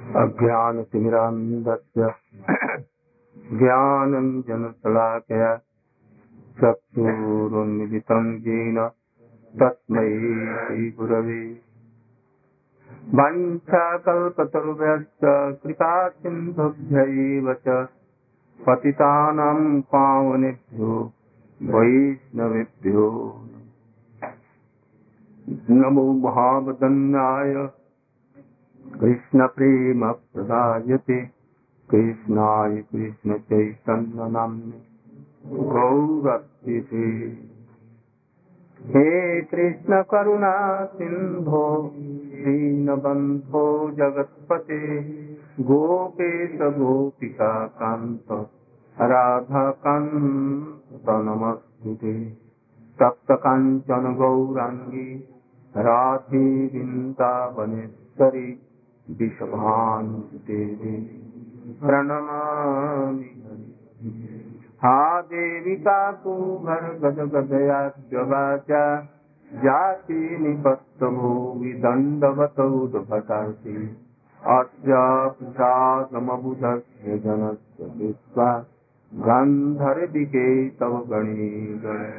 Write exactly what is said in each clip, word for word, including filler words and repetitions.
अज्ञानतिमिरान्धस्य ज्ञानञ्जनशलाकया चक्षुरुन्मिलितं येन तस्मै श्रीगुरवे वञ्चाकल्पतरुभ्यश्च कृपासिन्धुभ्यैव च पतितानां पावनेभ्यो वैष्णवेभ्यो नमो महावदन्याय कृष्णप्रेमप्रदायते कृष्णाय कृष्णचैतन्यनाम्ने गौरक्षिते हे कृष्ण करुणा सिंधो दीनबंधो जगत्पते गोपेश गोपिका कांत राधा कांत नमस्ते तप्त कांचन गौरांगी राधे वृंदावनेश्वरी विश्वभानुदेवी प्रणमामि हा देवी काकुभर गद गदया वाचा जाति निपत्तभो विदंडवतौदभटासि अद्यापसादमबुधस्य जनस्य विश्वा गंधर्विके तव गणे गणे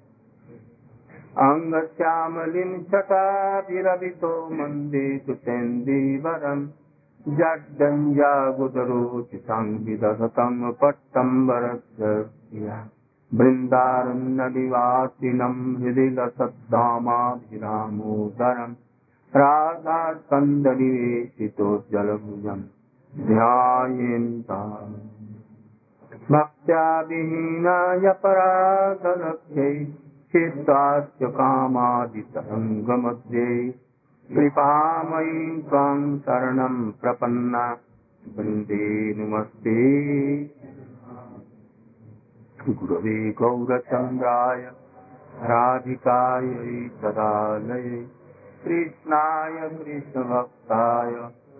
अंगश्यामलिं छटाभिरवितो मन्दे तुतेन्दीवरम् जड्डञ्जागुदरोचितं विदधतं पट्टम्बरस्य बृन्दारण्यनिवासिनं हृदि लसद्धामाभिरामोदरम् राधास्कन्दनिवेशितोज्जलभुजं ध्यायेन्ताम् भक्त्या विहीनाय परागलभ्यै चित्तास्य कामादितरङ्गमध्ये कृपामयी त्वां शरणं प्रपन्ना वन्दे नमस्ते गुरवे गौरचन्द्राय राधिकायै तदालये कृष्णाय कृष्णभक्ताय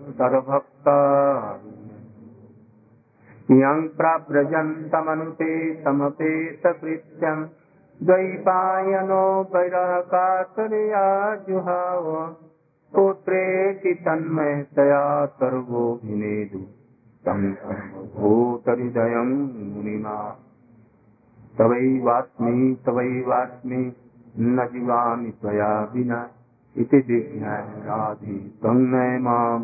सर्वभक्ताय यं प्रव्रजन्तमनुते समपेतकृत्यं द्वैपायनो वैराकातर्या जुहाव पुत्रेति तन्मयतया सर्वोऽभिनेदु तं सर्वभूतहृदयं मुनिना तवैवास्मि तवैवास्मि न जीवामि त्वया विना इति विज्ञाय राधे तन्मय मां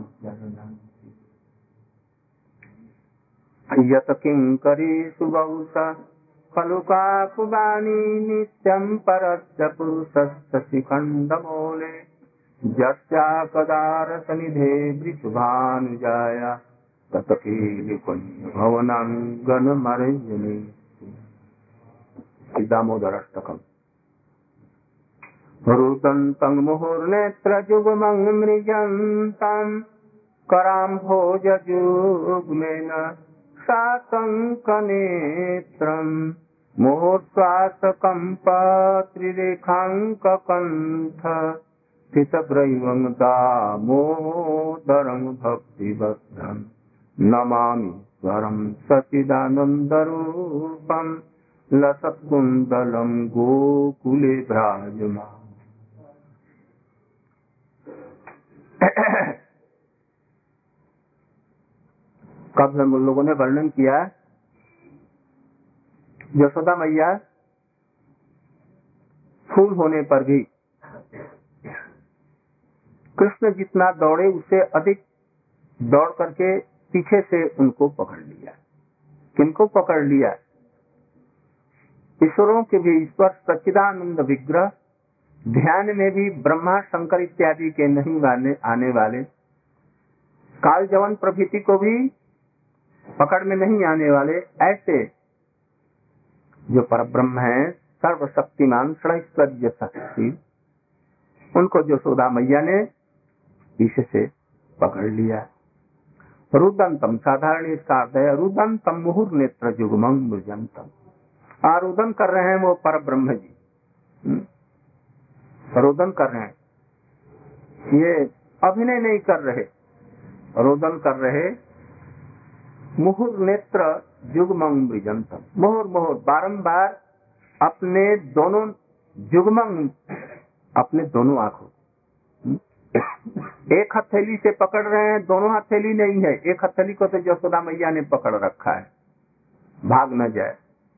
यत् किङ्करीषु बहुशः खलु काकुबानी नित्यं परस्य पुरुषस्य शिखण्डमूले यस्या कदारसनिधे वृषभानुजाया तत्कीलिपुण्यभवनाङ्गनमर्यने दामोदराष्टकम् रुदन्तं मुहुर्नेत्रजुग्मं मृजन्तं कराम्भोजयुग्मेन सातङ्कनेत्रम् मुहूर्त्वासकम्पात्रिरेखाङ्ककण्ठ स्थितग्रैवं दामोदरं भक्तिवत्सं नमामि स्वरं सच्चिदानन्दरूपं लसत्कुन्दलं गोकुले भ्राजमानं कब हम लोगों ने वर्णन किया यशोदा मैया फूल होने पर भी कृष्ण जितना दौड़े उससे अधिक दौड़ करके पीछे से उनको पकड़ लिया। किनको पकड़ लिया? ईश्वरों के भी ईश्वर सच्चिदानंद विग्रह, ध्यान में भी ब्रह्मा शंकर इत्यादि के नहीं आने, आने वाले, काल जवन प्रभृति को भी पकड़ में नहीं आने वाले, ऐसे जो परब्रह्म है सर्वशक्तिमान षडैश्वर्य शक्ति, उनको यशोदा मैया ने पीछे से पकड़ लिया। रुदंतम साधारण इसका अर्थ है रुदंतम मुहुर नेत्र जुगमं मृजंतम, आरुदन कर रहे हैं वो परब्रह्म जी, रोदन कर रहे हैं, ये अभिनय नहीं कर रहे, रोदन कर रहे। मुहुर नेत्र जुगमं मृजंतम, मोहर मोहर बारंबार अपने दोनों जुगमं, अपने दोनों आंखों एक हथेली से पकड़ रहे हैं, दोनों हथेली नहीं है, एक हथेली को तो यशोदा मैया ने पकड़ रखा है, भाग न जाए।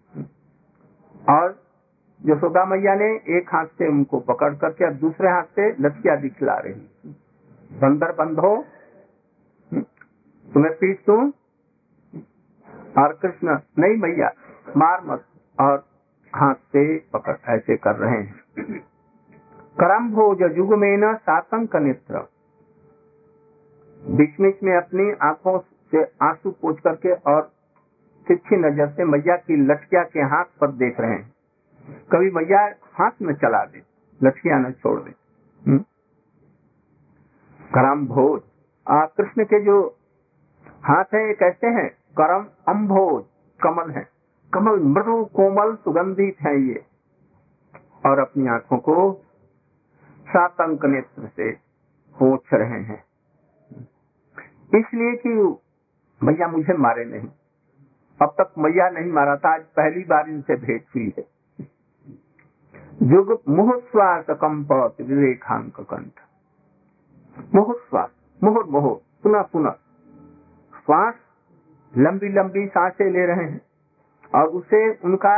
और यशोदा मैया ने एक हाथ से उनको पकड़ करके और दूसरे हाथ से लठिया दिखला रही, बंदर बंद हो, तुम्हें पीट दूं। और कृष्ण नहीं मैया मार मत, और हाथ से पकड़ ऐसे कर रहे हैं। करम भोज युग में न सातंक नेत्र, बीच बीच में अपनी आंखों से आंसू पोंछ करके और तिरछी नजर से मैया की लठिया के हाथ पर देख रहे हैं, कभी मैया हाथ न चला दे, लठिया न छोड़ दे। करम भोज, कृष्ण के जो हाथ है ये कैसे हैं? करम अम्भोज, कमल है, कमल मृदु कोमल सुगंधित है ये, और अपनी आंखों को सातंक नेत्र से पोंछ रहे हैं, इसलिए कि मैया मुझे मारे नहीं। अब तक मैया नहीं मारा था, आज पहली बार इनसे भेंट हुई है। जुग मुहुश्वास कंप विवेकांक कंठ, मुहुश्वास, मुहुर मुहुर, पुनः पुनः श्वास, लंबी लंबी सांसें ले रहे हैं, और उसे उनका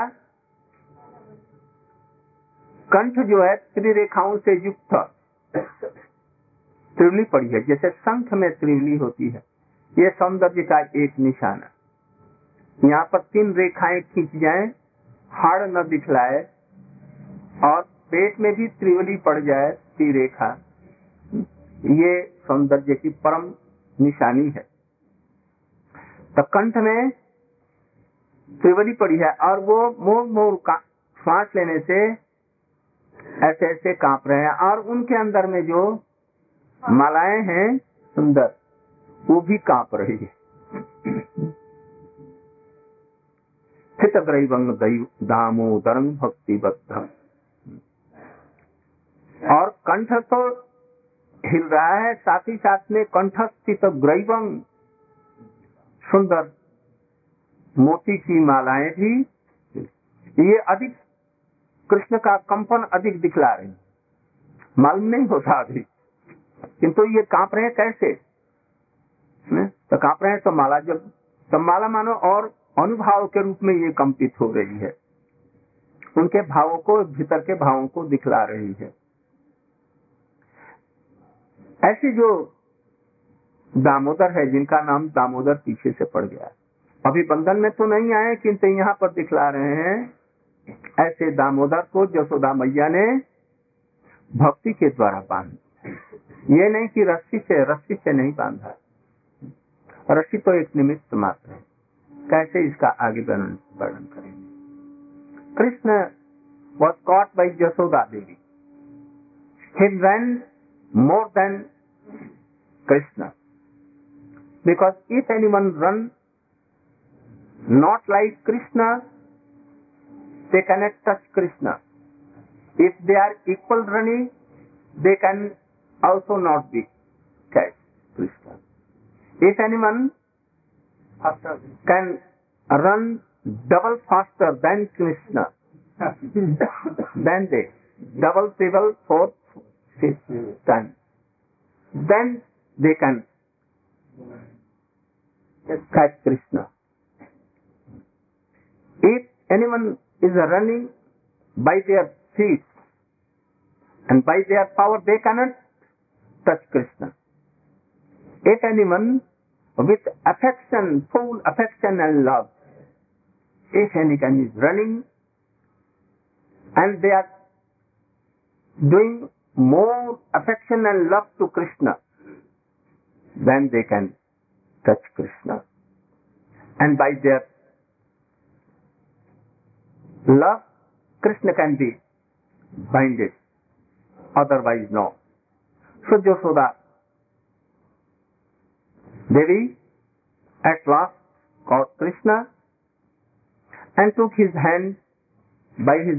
कंठ जो है त्रिरेखाओं से युक्त, त्रिवली पड़ी है, जैसे शंख में त्रिवली होती है, ये सौंदर्य का एक निशान है। यहाँ पर तीन रेखाएं खींच जाएं, हाड़ न दिखलाए, और पेट में भी त्रिवली पड़ जाए, त्रिरेखा, ये सौंदर्य की परम निशानी है। तो कंठ में त्रिवली पड़ी है, और वो मोर मोर का श्वास लेने से ऐसे ऐसे कांप रहे हैं, और उनके अंदर में जो मालाएं हैं सुंदर, वो भी कांप रही है। स्थित ग्रैवंग दामोदरं भक्ति बद्धम, और कंठ तो हिल रहा है, साथ ही साथ में कंठ स्थित ग्रैवंग, सुंदर मोती की मालाएं भी, ये अधिक कृष्ण का कंपन अधिक दिखला रही, मालूम नहीं होता अभी, किंतु ये कांप रहे हैं कैसे? तो कांप रहे हैं तो माला, जब तो माला मानो और अनुभाव के रूप में ये कंपित हो रही है, उनके भावों को, भीतर के भावों को दिखला रही है। ऐसे जो दामोदर है, जिनका नाम दामोदर पीछे से पड़ गया, अभी बंधन में तो नहीं आए, किंतु यहाँ पर दिखला रहे हैं, ऐसे दामोदर को यशोदा मैया ने भक्ति के द्वारा बांधा। ये नहीं कि रस्सी से, रस्सी से नहीं बांधा, रस्सी तो एक निमित्त मात्र है। कैसे इसका आगे वर्णन वर्णन करेंगे? Krishna was caught by Yashoda Devi. He ran more than Krishna, because if anyone run not like Krishna, they cannot touch Krishna. If they are equal running, they can also not be catch Krishna. If anyone can run double faster than Krishna, then they double, triple, fourth, fifth time, then they can catch Krishna. If anyone is running by their feet and by their power, they cannot touch Krishna. If anyone with affection, full affection and love, if anyone is running and they are doing more affection and love to Krishna, then they can touch Krishna. And by their love, Krishna can be binded, otherwise no. So Yashoda Devi at last caught Krishna and took his hand by his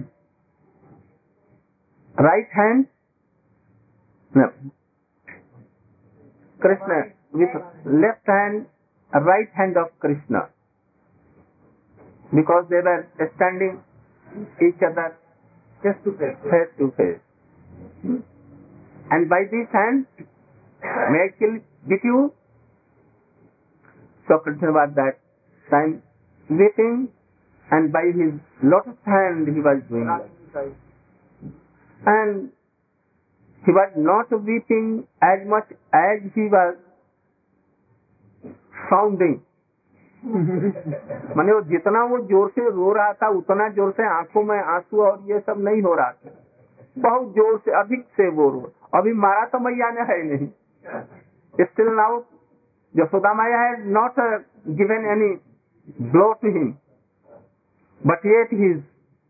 right hand, no, Krishna with left hand, right hand of Krishna, because they were standing each other face to face, face to face. And by this hand, May I kill, beat you? So Krishna was that time weeping, and by his lotus hand he was doing that. And he was not weeping as much as he was sounding. माने वो जितना वो जोर से रो रहा था उतना जोर से आंखों में आंसू और ये सब नहीं हो रहा था, बहुत जोर से अधिक से वो रो। अभी मारा तो मैया ने है नहीं, still now Yashoda Maiya has not given any blow to him, but yet he is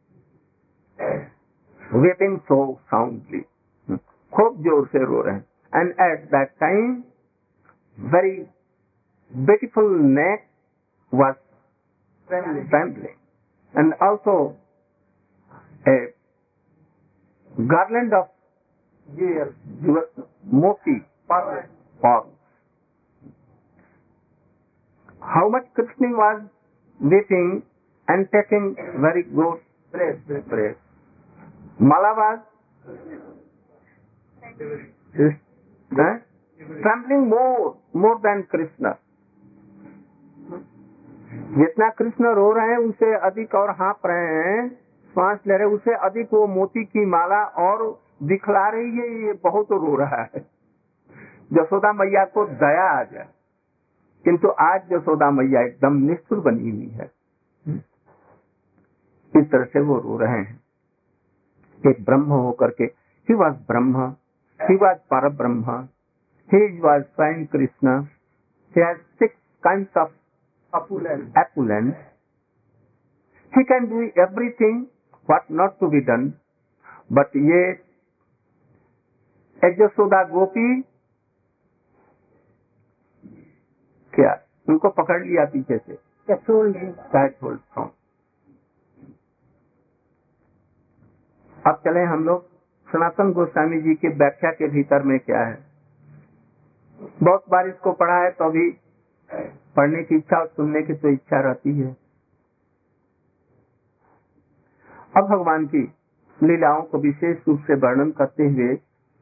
weeping so soundly, खूब जोर से रो रहे हैं। And at that time very beautiful neck was trembling, and also a garland of moti pearls. How much Krishna was weeping and taking very good praise. Mala was uh, trembling more more than Krishna. जितना कृष्ण रो रहे हैं उसे अधिक और hop रहे हैं, श्वास ले रहे, उसे अधिक वो मोती की माला और दिखला रही है, ये बहुत रो रहा है। यशोदा मैया को दया आ जाए, किंतु आज यशोदा मैया एकदम निष्ठुर बनी हुई है, इस तरह से वो रो रहे हैं। एक ब्रह्म होकर के, he was Brahma, he was पर ब्रह्म, ही वॉज स्वयं Krishna, he has six kinds of opulence. Opulence. He can do everything what not to be done, but ये एक यशोदा गोपी क्या उनको पकड़ लिया पीछे से, अब चले हम लोग सनातन गोस्वामी जी की व्याख्या के भीतर में क्या है। बहुत बार इसको पढ़ा है तो अभी पढ़ने की इच्छा और सुनने की तो इच्छा रहती है। अब भगवान की लीलाओं को विशेष रूप से वर्णन करते हुए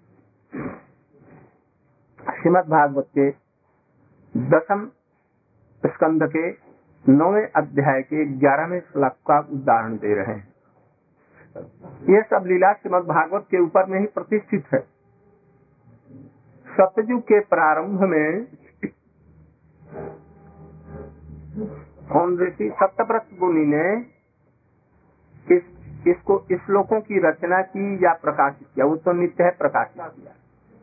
श्रीमद् भागवत के दसम स्कंद के नौवें अध्याय के ग्यारहवें श्लोक का उदाहरण दे रहे हैं। ये सब लीला श्रीमद् भागवत के ऊपर में ही प्रतिष्ठित है। सतयुग के प्रारंभ में ऋषि सप्तव्रत मुनि ने इस इसको इस श्लोकों की रचना की या प्रकाशित किया, वो तो नित्य है प्रकाशित किया।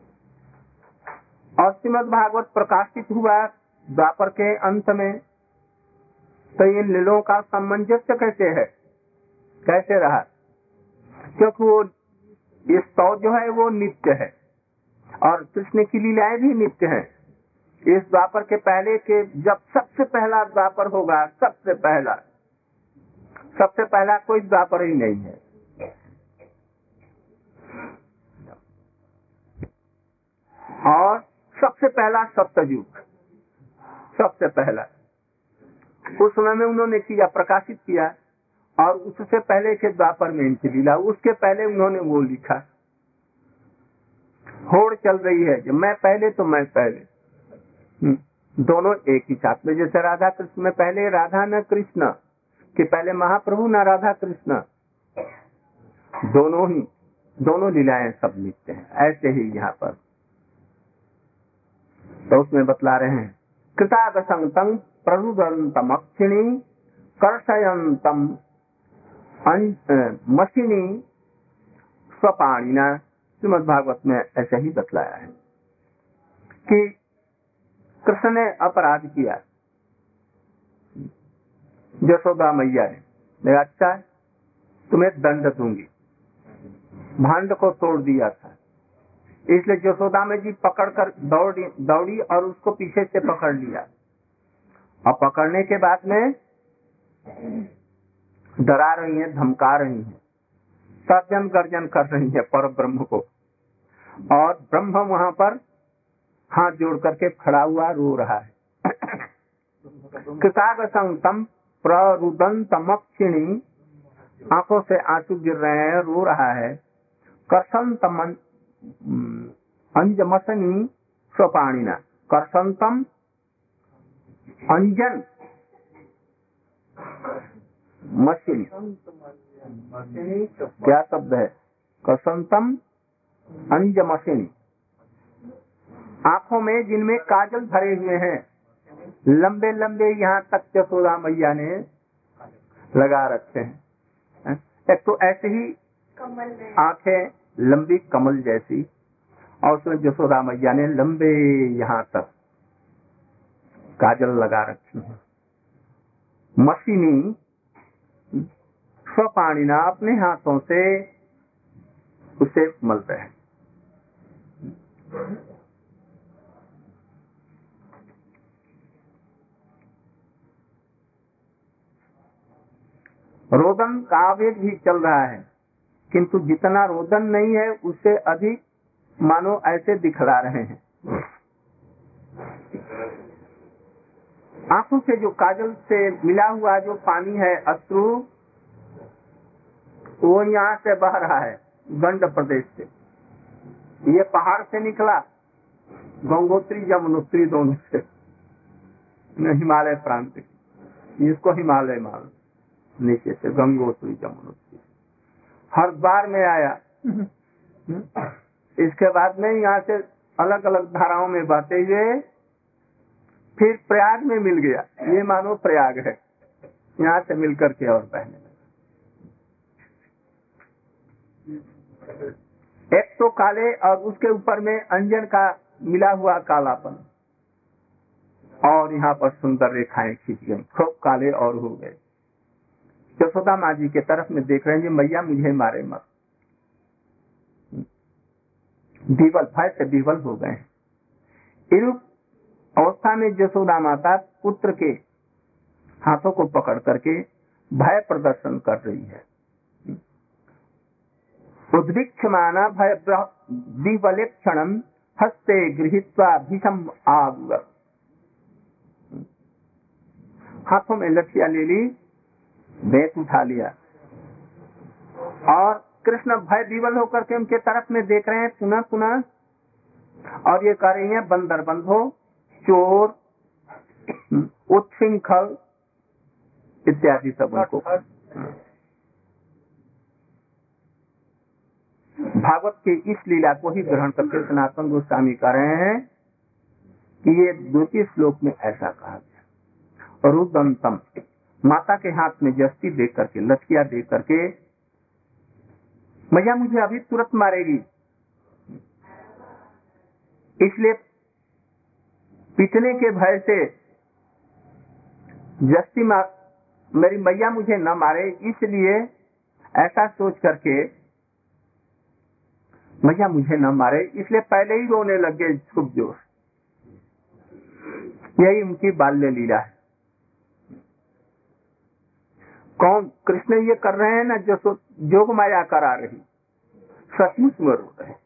और श्रीमद् भागवत प्रकाशित हुआ द्वापर के अंत में, तो इन लीलों का सामंजस्य कैसे है, कैसे रहा, क्योंकि वो इस तो जो है वो नित्य है और कृष्ण की लीलाएं भी नित्य हैं। इस द्वापर के पहले के जब सबसे पहला द्वापर होगा, सबसे पहला सबसे पहला कोई द्वापर ही नहीं है। और सबसे पहला सप्तयुग, सबसे पहला उस समय में उन्होंने किया, प्रकाशित किया। और उससे पहले के द्वापर में इनकी लीला, उसके पहले उन्होंने वो लिखा। होड़ चल रही है कि मैं पहले तो मैं पहले, दोनों एक ही साथ में। जैसे राधा कृष्ण में पहले राधा न कृष्ण, कि पहले महाप्रभु न राधा कृष्ण, दोनों ही दोनों लीलाएं सब नित्य हैं। ऐसे ही यहाँ पर तो उसमें बतला रहे हैं, कृतागसंगतं प्ररुदंतम अक्षिणी कर्षयंतम मशीनी स्वपाणिना। श्रीमद् भागवत में ऐसा ही बतलाया है कि कृष्ण ने अपराध किया, यशोदा मैया ने, अच्छा तुम्हें दंड दूंगी, भांड को तोड़ दिया था, इसलिए यशोदा में जी पकड़कर दौड़ी दौड़ी और उसको पीछे से पकड़ लिया। और पकड़ने के बाद में डरा रही है, धमका रही है, तर्जन गर्जन कर रही है पर ब्रह्म को। और ब्रह्म वहां पर हाथ जोड़ करके खड़ा हुआ रो रहा है। कृतागसंगतं प्ररुदंतमक्षिणी, आंखों से आंसू गिर रहे हैं, रो रहा है। कर्षंतम अंजमसनी स्वपाणिना कर्षन्तम अंजन मशीन, क्या शब्द है? कर्षन्तम अंज मशीन, आंखों में जिनमें काजल भरे हुए हैं, लंबे लंबे यहाँ तक यशोदा मैया ने लगा रखे हैं। एक तो ऐसे ही आंखें लंबी कमल जैसी, और उसमें यशोदा मैया ने लंबे यहाँ तक काजल लगा रखी है। मशीनी स्वपाणिना, अपने हाथों से उसे मलते हैं। रोदन का आवेग भी चल रहा है, किंतु जितना रोदन नहीं है उससे अधिक मानो ऐसे दिखला रहे हैं। आंखों से जो काजल से मिला हुआ जो पानी है, अश्रु, वो यहाँ से बह रहा है गंड प्रदेश से। ये पहाड़ से निकला, गंगोत्री यमुनोत्री दोनों से, हिमालय प्रांत, इसको हिमालय मान, नीचे से गंगोत्री यमुनोत्री, हरिद्वार में आया। इसके बाद में यहाँ से अलग अलग धाराओं में बहते हुए फिर प्रयाग में मिल गया। ये मानो प्रयाग है, यहाँ से मिलकर के और बहने लगा। एक तो काले और उसके ऊपर में अंजन का मिला हुआ कालापन, और यहाँ पर सुंदर रेखाएं खींच गई, खूब काले और हो गए। यशोदा माँ जी के तरफ में देख रहे हैं, मैया मुझे मारे मत। विवल, भय से विवल हो गए। इस अवस्था में यशोदा माता पुत्र के हाथों को पकड़ करके भय प्रदर्शन कर रही है। उद्विक्षमाना भय विवले क्षणम हस्ते गृहीत्वा भीषम आग, हाथों में लठिया ले ली, बेत उठा लिया, और कृष्ण भय विवल होकर के उनके तरफ में देख रहे हैं पुनः पुनः, और ये कह रही है बंदर बंधो, चोर, उच्छृंखल इत्यादि सब उनको। भागवत की इस लीला को ही ग्रहण करके सनातन गोस्वामी कह रहे हैं कि ये द्वितीय श्लोक में ऐसा कहा गया। रुदंतम, माता के हाथ में जस्ती दे करके, लठिया दे करके, मैया मुझे अभी तुरंत मारेगी, इसलिए पीटने के भय से जस्ती मार, मेरी मैया मुझे न मारे, इसलिए ऐसा सोच करके मैया मुझे न मारे, इसलिए पहले ही रोने लग गए खूब जोर। यही उनकी बाल्य लीला है। कौन? कृष्ण ये कर रहे हैं ना जो जोग माया करा रही, सचमुच में रो रहे,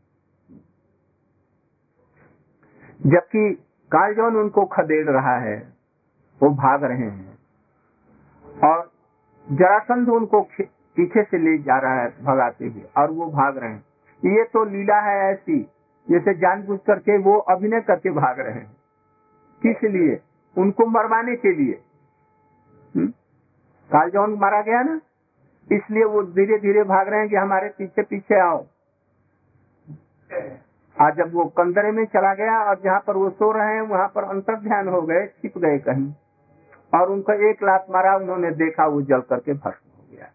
जबकि कालजौन उनको खदेड़ रहा है, वो भाग रहे हैं, और जरासंध उनको पीछे से ले जा रहा है भगाते हुए, और वो भाग रहे हैं। ये तो लीला है ऐसी, जैसे जानबूझ करके वो अभिनय करके भाग रहे हैं। किस लिए? उनको मरवाने के लिए। कालजौन मारा गया ना, इसलिए वो धीरे धीरे भाग रहे हैं कि हमारे पीछे पीछे आओ। आज जब वो कंदरे में चला गया और जहाँ पर वो सो रहे हैं वहाँ पर अंतर ध्यान हो गए, छिप गए कहीं, और उनका एक लात मारा, उन्होंने देखा वो जल करके भस्म हो गया।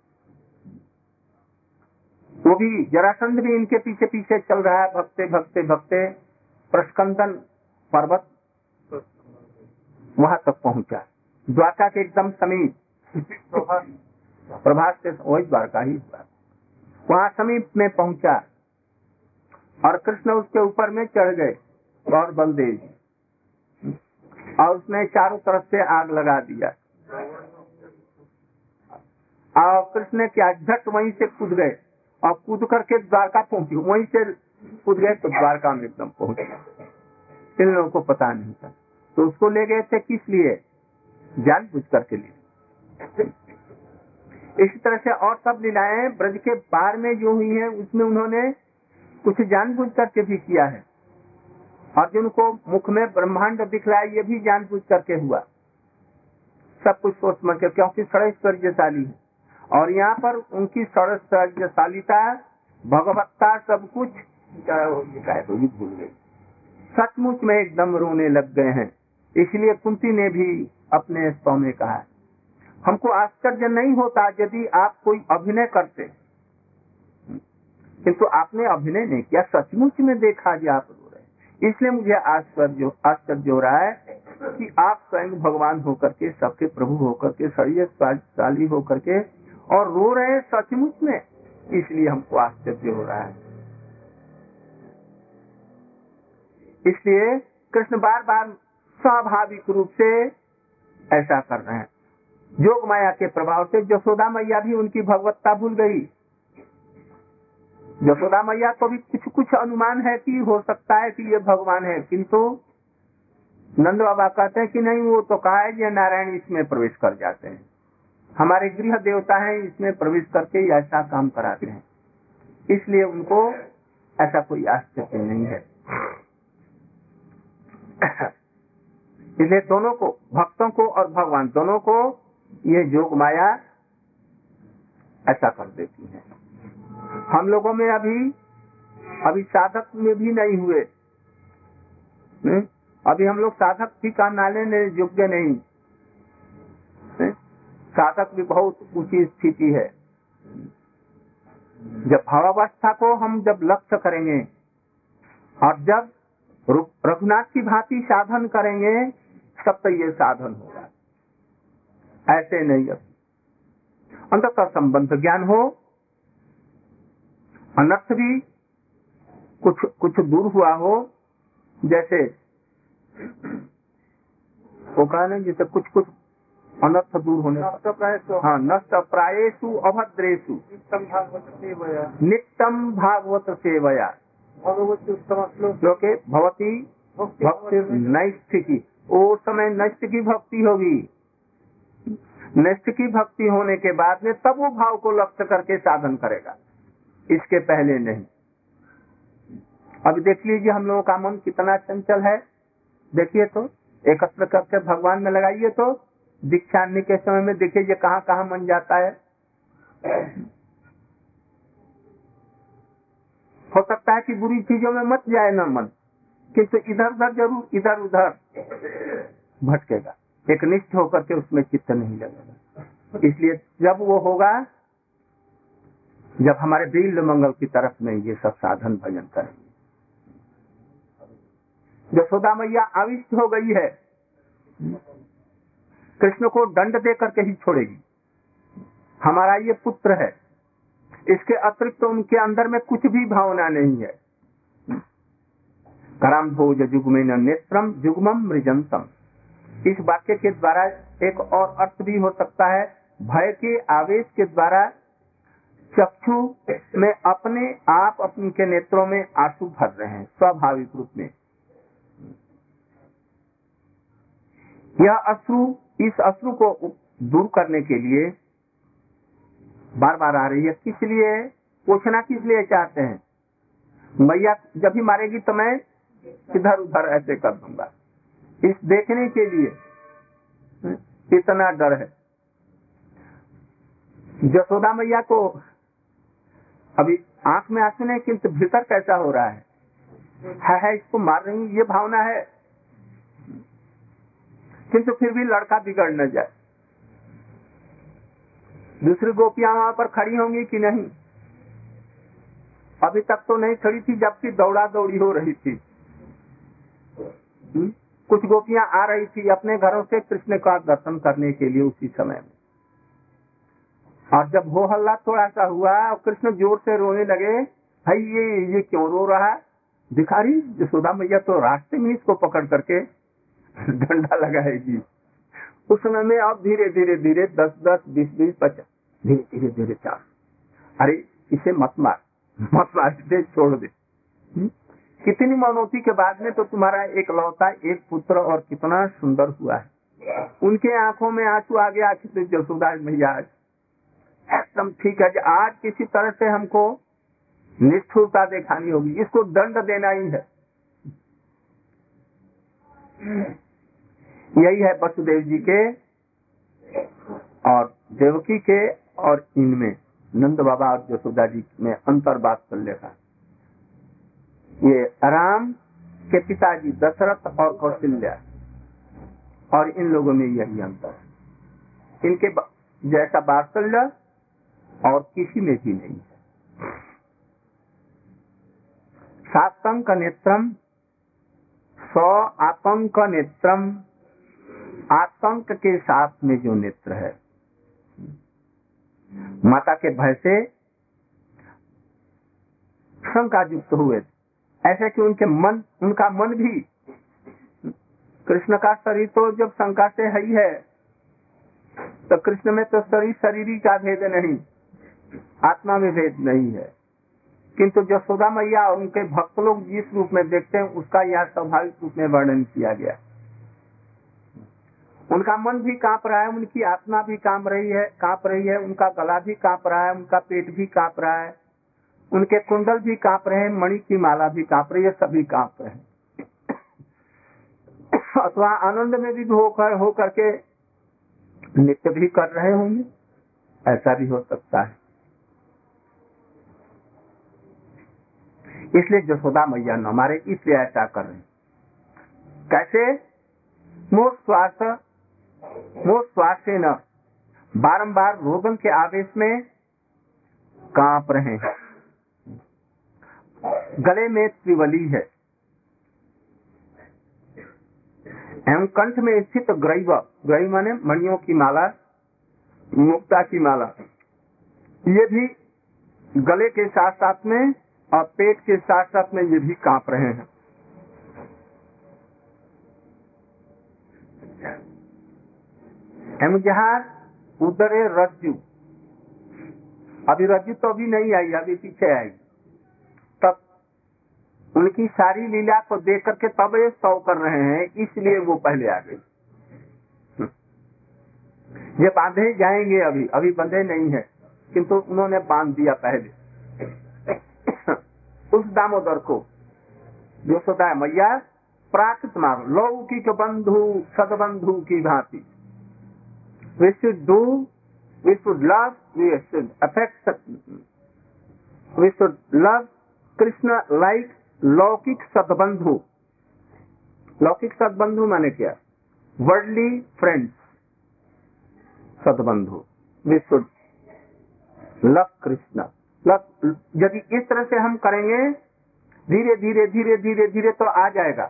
वो भी जरासंध भी इनके पीछे पीछे चल रहा है, भगते भगते भगते प्रस्कंदन पर्वत वहां तक पहुंचा, द्वारका के एकदम समीप। प्रभास से वही द्वारका ही, वहां समीप में पहुंचा, और कृष्ण उसके ऊपर में चढ़ गए, और बलदेव, और उसने चारों तरफ से आग लगा दिया, और कृष्ण क्या झट वहीं से कूद गए, और कूद करके द्वारका पहुंचे, वहीं से कूद गए तो द्वारका में एकदम पहुंच गए। इन लोगों को पता नहीं था, तो उसको ले गए थे किस लिए? जानबूझ करके लिए। इसी तरह से और सब लीलाएं ब्रज के पार में जो हुई है, उसमें उन्होंने कुछ जानबूझ करके भी किया है। अर्जुन को मुख में ब्रह्मांड दिखलाया, ये भी जानबूझ करके हुआ, सब कुछ सोच समझ के, क्योंकि षड्यशाली है। और यहाँ पर उनकी षड्यशालिता, भगवत्ता, सब कुछ तो भी भूल गई, सचमुच में एकदम रोने लग गए हैं। इसलिए कुंती ने भी अपने स्तव में कहा, हमको आश्चर्य नहीं होता यदि आप कोई अभिनय करते, किंतु आपने अभिनय नहीं किया, सचमुच में देखा जी आप रो रहे, इसलिए मुझे आश्चर्य आश्चर्य हो रहा है कि आप स्वयं भगवान होकर के, सबके प्रभु होकर के, षड्यशाली होकर के और रो रहे सचमुच में, इसलिए हमको आश्चर्य हो रहा है। इसलिए कृष्ण बार बार स्वाभाविक रूप से ऐसा कर रहे हैं। योग माया के प्रभाव से यशोदा मैया भी उनकी भगवत्ता भूल गई। यशोदा मैया को भी कुछ कुछ अनुमान है कि हो सकता है कि ये भगवान है, किंतु नंद बाबा कहते हैं कि नहीं, वो तो कहा है ये नारायण इसमें प्रवेश कर जाते हैं, हमारे गृह देवता हैं, इसमें प्रवेश करके ऐसा काम कराते हैं, इसलिए उनको ऐसा कोई आश्चर्य नहीं है। इसलिए दोनों को, भक्तों को और भगवान दोनों को ये योग माया ऐसा कर देती है। हम लोगों में अभी अभी साधक में भी नहीं हुए, हुँ? अभी हम लोग साधक भी का नाले ने योग्य नहीं, हुँ? साधक भी बहुत ऊंची स्थिति है। जब भावावस्था को हम जब लक्ष्य करेंगे और जब रघुनाथ की भांति साधन करेंगे, तब तो ये साधन होगा, ऐसे नहीं। अंततः संबंध ज्ञान हो, अनर्थ भी कुछ कुछ दूर हुआ हो, जैसे वो कहना जैसे कुछ कुछ अनर्थ दूर होने, हाँ, नष्ट प्रायेषु अभद्रेषु नित्यम भागवत सेवया क्योंकि भवती भक्ति नैष्ठिकी, वो समय नष्ट की भक्ति होगी, नष्ट की भक्ति होने के बाद में तब वो भाव को लक्ष्य करके साधन करेगा, इसके पहले नहीं। अब देख लीजिए हम लोगों का मन कितना चंचल है, देखिए तो एकत्र करके भगवान में लगाइए तो दीक्षा आने के समय में देखिए ये कहाँ कहाँ मन जाता है। हो सकता है कि बुरी चीजों में मत जाए ना मन, किंतु इधर उधर जरूर इधर उधर भटकेगा, एक निष्ठ होकर के उसमें चित्त नहीं लगेगा। इसलिए जब वो होगा, जब हमारे दिल मंगल की तरफ में ये सब साधन भजन करेंगे। यशोदा मैया आविष्ट हो गई है, कृष्ण को दंड दे करके ही छोड़ेगी, हमारा ये पुत्र है, इसके अतिरिक्त तो उनके अंदर में कुछ भी भावना नहीं है। कराम भोज जुगमेन नेत्रम जुगमम मृजंतम, इस वाक्य के द्वारा एक और अर्थ भी हो सकता है, भय के आवेश के द्वारा चक्षु में अपने आप अपने के नेत्रों में आंसू भर रहे हैं स्वाभाविक रूप में। यह अश्रु, इस अश्रु को दूर करने के लिए बार बार आ रही है। किस लिए पूछना, किस लिए चाहते हैं? मैया जब भी मारेगी तो मैं इधर उधर ऐसे कर दूंगा, इस देखने के लिए इतना डर है। यशोदा मैया को अभी आंख में आंसू नहीं, किंतु भीतर कैसा हो रहा है, है, है इसको मार रही, ये भावना है, किंतु फिर भी लड़का बिगड़ न जाए। दूसरी गोपियां वहां पर खड़ी होंगी कि नहीं? अभी तक तो नहीं खड़ी थी, जबकि दौड़ा दौड़ी हो रही थी। हुँ? कुछ गोपियां आ रही थी अपने घरों से कृष्ण का दर्शन करने के लिए उसी समय में, और जब हो हल्ला थोड़ा सा हुआ और कृष्ण जोर से रोने लगे, भाई ये ये क्यों रो रहा है? भिखारी यशोदा मैया तो रास्ते में इसको पकड़ करके डंडा लगाएगी। उस समय में अब धीरे धीरे धीरे दस दस बीस बीस पचास धीरे धीरे धीरे चार, अरे इसे मत मार, मत मार दे, छोड़ दे। हुँ? कितनी मनौती के बाद में तो तुम्हारा एक लौता एक पुत्र और कितना सुंदर हुआ है। उनके आंखों में आंसू आ गया कि यशोदा मैया एकदम ठीक है, आज किसी तरह से हमको निष्ठुरता दिखानी होगी, इसको दंड देना ही है। यही है वसुदेव जी के और देवकी के और इनमें नंद बाबा और यशोदा जी में अंतर बात कर लेगा। ये राम के पिताजी दशरथ और कौशल्या और इन लोगों में यही अंतर है। इनके जैसा वात्सल्य और किसी में भी नहीं है। सातंक नेत्रम सौ आतंक नेत्रम, आतंक के साथ में जो नेत्र है, माता के भय से शंका युक्त हुए, ऐसे कि उनके मन उनका मन भी, कृष्ण का शरीर तो जब शंका से है ही है, तो कृष्ण में तो शरीर शरीरी का भेद नहीं, आत्मा में भेद नहीं है, किंतु यशोदा मैया और उनके भक्त लोग जिस रूप में देखते हैं उसका यह स्वाभाविक रूप में वर्णन किया गया। उनका मन भी कांप रहा है, उनकी आत्मा भी कांप रही है कांप रही है उनका गला भी कांप रहा है, उनका पेट भी कांप रहा है, उनके कुंडल भी कांप रहे हैं, मणि की माला भी कांप रही है, सभी कांप रहे हैं। अथवा आनंद में भी होकर हो करके नृत्य भी कर रहे होंगे, ऐसा भी हो सकता है। इसलिए यशोदा मैया न हमारे इसलिए ऐसा कर रहे हैं। कैसे? मोह श्वास मोह श्वास से न बारंबार रोदन के आवेश में कांप रहे हैं। गले में त्रिवली है एवं कंठ में स्थित ग्रैव, ग्रैव माने मणियों की माला, मुक्ता की माला, ये भी गले के साथ साथ में और पेट के साथ साथ में ये भी कांप रहे हैं। एवं जहाँ उदरे रज्जु, अभी रज्जु तो अभी नहीं आई, अभी पीछे आई, तब उनकी सारी लीला को देख करके तब ये सौ कर रहे हैं, इसलिए वो पहले आ गई। ये बांधे जाएंगे, अभी अभी बंधे नहीं है, किंतु उन्होंने बांध दिया पहले उस दामोदर को। यशोदा मैया प्राकृत मार्ग लौकिक बंधु सदबंधु की भांति, we should do, we should love, we should affect, we should love Krishna like लौकिक सदबंधु। लौकिक सदबंधु माने क्या? वर्ल्डली फ्रेंड्स सदबंधु। we should love Krishna, love, यदि इस तरह से हम करेंगे धीरे धीरे धीरे धीरे धीरे तो आ जाएगा।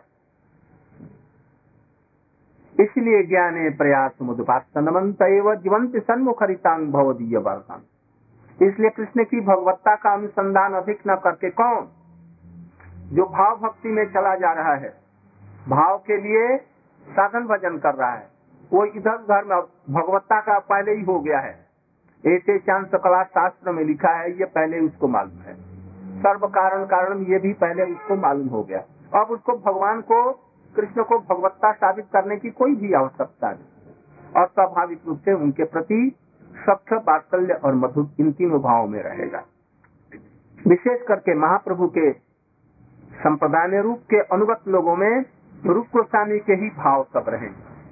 इसलिए ज्ञाने प्रयास मुदुपास्तनमंत एव जीवंत सन्मुखरितांग भवदीय वार्तान। इसलिए कृष्ण की भगवत्ता का अनुसंधान अधिक न करके कौन? जो भाव भक्ति में चला जा रहा है, भाव के लिए साधन भजन कर रहा है, वो इधर घर में भगवत्ता का पहले ही हो गया है। ऐसे चांद सकला शास्त्र में लिखा है, ये पहले उसको मालूम है। सर्व कारण कारण ये भी पहले उसको मालूम हो गया। अब उसको भगवान को, कृष्ण को भगवत्ता साबित करने की कोई भी आवश्यकता नहीं, और स्वाभाविक रूप से उनके प्रति सख्य वात्सल्य और मधुर इन तीनों भावों में रहेगा। विशेष करके महाप्रभु के संप्रदाय रूप के अनुगत लोगों में रूप गोस्वामी के ही भाव सब रहे।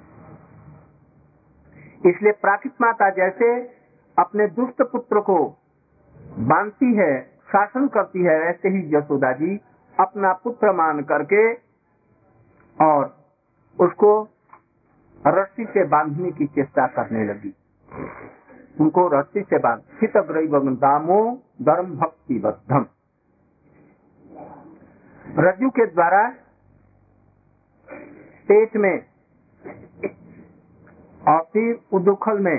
इसलिए प्राकृत माता जैसे अपने दुष्ट पुत्र को बांधती है, शासन करती है, ऐसे ही यशोदा जी अपना पुत्र मान करके और उसको रस्सी से बांधने की चेष्टा करने लगी। उनको रस्सी से बांध हित ग्रैवं दामो धर्म भक्ति बद्धम, रज्जु के द्वारा पेट में और फिर उदुखल में